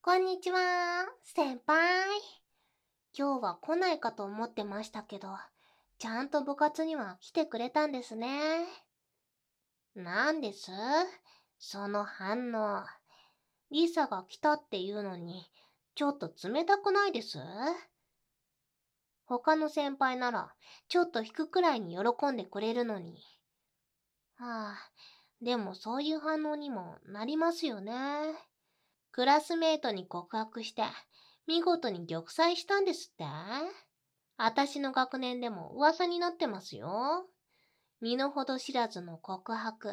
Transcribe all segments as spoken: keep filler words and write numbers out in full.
こんにちは、先輩。今日は来ないかと思ってましたけど、ちゃんと部活には来てくれたんですね。なんですその反応。リサが来たっていうのに、ちょっと冷たくないです他の先輩なら、ちょっと引くくらいに喜んでくれるのに。はあ、でもそういう反応にもなりますよね。クラスメートに告白して、見事に玉砕したんですってあたしの学年でも噂になってますよ。身の程知らずの告白って。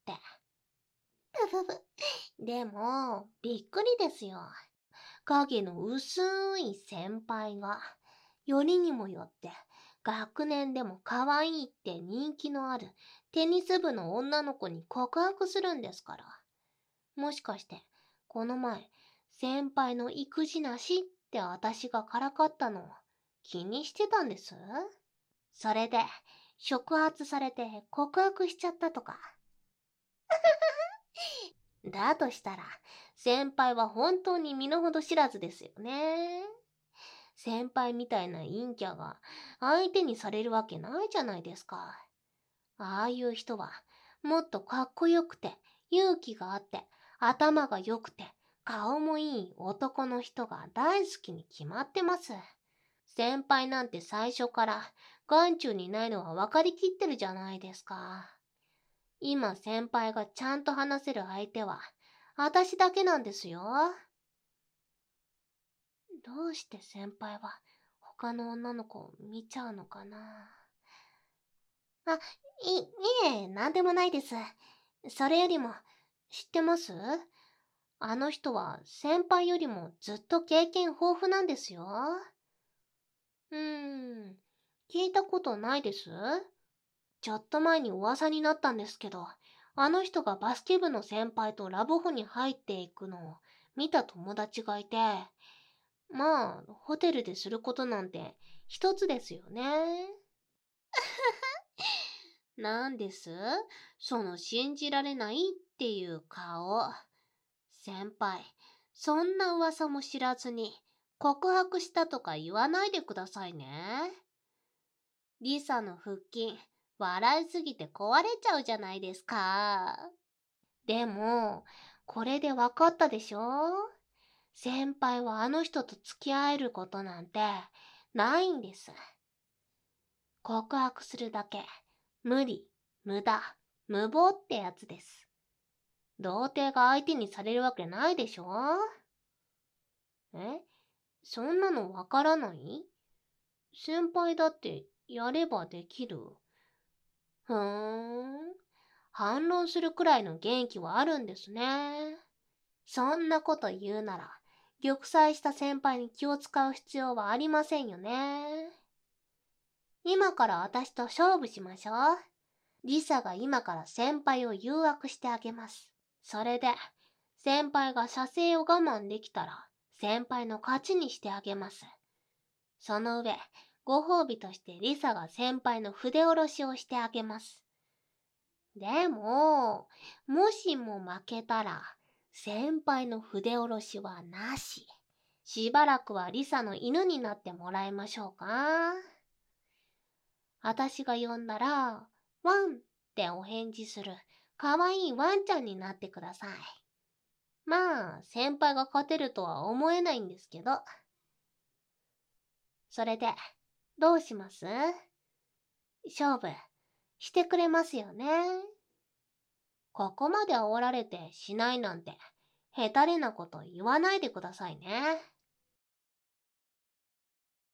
ふふふ。でも、びっくりですよ。影の薄い先輩が、よりにもよって、学年でも可愛いって人気のあるテニス部の女の子に告白するんですから。もしかして、この前、先輩の育児なしって私がからかったのを気にしてたんです。それで、触発されて告白しちゃったとか。だとしたら、先輩は本当に身の程知らずですよね。先輩みたいな陰キャが相手にされるわけないじゃないですか。ああいう人は、もっとかっこよくて、勇気があって、頭が良くて、顔もいい男の人が大好きに決まってます。先輩なんて最初から眼中にないのは分かりきってるじゃないですか。今先輩がちゃんと話せる相手は、私だけなんですよ。どうして先輩は他の女の子を見ちゃうのかな。あ、い、いえ、なんでもないです。それよりも、知ってますあの人は先輩よりもずっと経験豊富なんですよ。うーん、聞いたことないです。ちょっと前に噂になったんですけど、あの人がバスケ部の先輩とラブホに入っていくのを見た友達がいて、まあ、ホテルですることなんて一つですよね。なんですその信じられないっていう顔。先輩、そんな噂も知らずに告白したとか言わないでくださいね。リサの腹筋、笑いすぎて壊れちゃうじゃないですか。でも、これで分かったでしょ先輩はあの人と付き合えることなんてないんです。告白するだけ、無理、無駄、無謀ってやつです。童貞が相手にされるわけないでしょえそんなのわからない先輩だってやればできる。ふーん。反論するくらいの元気はあるんですね。そんなこと言うなら、玉砕した先輩に気を使う必要はありませんよね。今から私と勝負しましょう。リサが今から先輩を誘惑してあげます。それで、先輩が射精を我慢できたら、先輩の勝ちにしてあげます。その上、ご褒美としてリサが先輩の筆下ろしをしてあげます。でも、もしも負けたら、先輩の筆下ろしはなし。しばらくはリサの犬になってもらいましょうか。あたしが呼んだら、ワンってお返事する、かわいいワンちゃんになってください。まあ、先輩が勝てるとは思えないんですけど。それで、どうします勝負、してくれますよね。ここまで煽られてしないなんて、下手れなこと言わないでくださいね。